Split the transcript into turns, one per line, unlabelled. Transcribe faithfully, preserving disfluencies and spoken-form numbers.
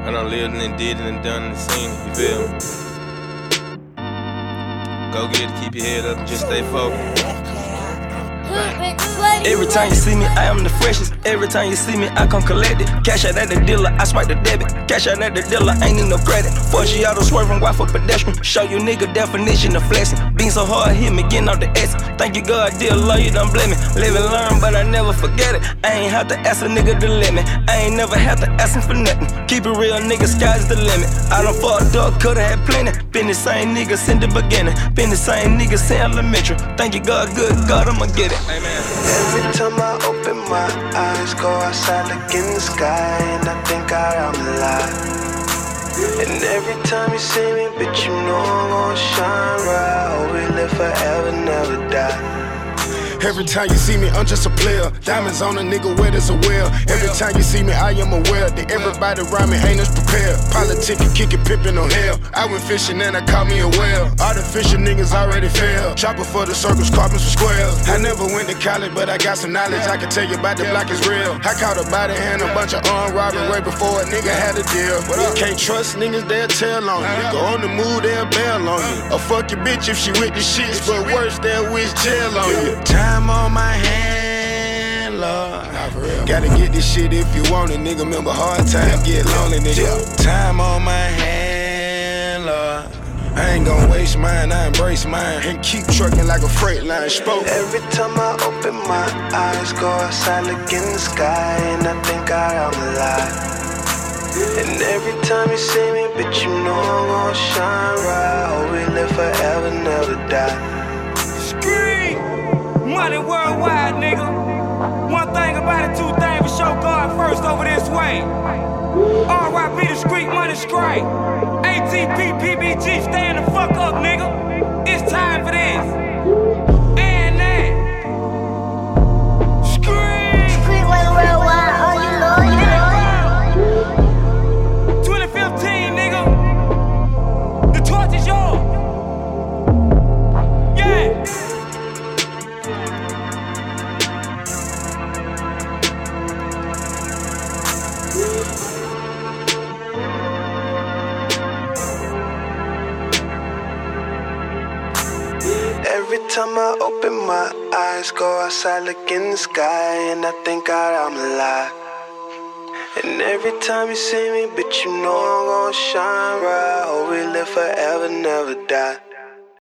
I done lived and did it and done and seen it, you feel me? Go get it, keep your head up and just stay focused.
Every time you see me, I am the freshest. Every time you see me, I come collect it. Cash out at the dealer, I swipe the debit. Cash out at the dealer, ain't need no credit. Force you out of swerving, why for pedestrian? Show you nigga definition of flexing. Being so hard, hit me, getting off the S. Thank you God, dear love, you done blame me. Live and learn, but I never forget it. I ain't have to ask a nigga to let me. I ain't never had to ask him for nothing. Keep it real, nigga, sky's the limit. I done fucked up, coulda had plenty. Been the same nigga since the beginning. Been the same nigga since elementary. Thank you God, good God, I'ma get it.
Amen.
Every time I open my eyes, go outside, look in the sky, and I think I'm alive. And every time you see me, bitch, you know I'm gon' shine bright. Oh, we live forever, never die.
Every time you see me, I'm just a player. Diamonds on a nigga wet as a well. Every time you see me, I am aware that everybody around me ain't as prepared. Politicking, kicking, pimping on hell. I went fishing and I caught me a whale. Artificial niggas already failed. Chopper for the circles, carpets for squares. I never went to college, but I got some knowledge. I can tell you about the block is real. I caught a body and a bunch of armed robbery way before a nigga had a deal. Can't trust niggas, they'll tell on you. Go on the move, they'll bail on you. Or fuck your bitch if she with the shits, but worse, they'll wish jail on you. Time on my hand, Lord. Nah, for real. Gotta get this shit if you want it, nigga. Remember hard times get lonely, nigga. Time on my hand, Lord. I ain't gon' waste mine, I embrace mine. And keep trucking like a freight line. Spoke.
Every time I open my eyes, go outside, look in the sky, and I think I'm alive. And every time you see me, bitch, you know I'm gon' shine bright. Oh, we live forever, never die.
Scream! Money worldwide, nigga. One thing about it, two things for sure. God first over this way. R I P the street, money straight. A T P, P B G, stand the fuck up, nigga. It's time for this. And that. Scream!
Street money worldwide, all you know, you know.
twenty fifteen, nigga. The torch is yours. Yeah.
Every time I open my eyes, go outside, look in the sky, and I think I'm alive. And every time you see me, bitch, you know I'm gon' shine bright. Oh, we live forever, never die.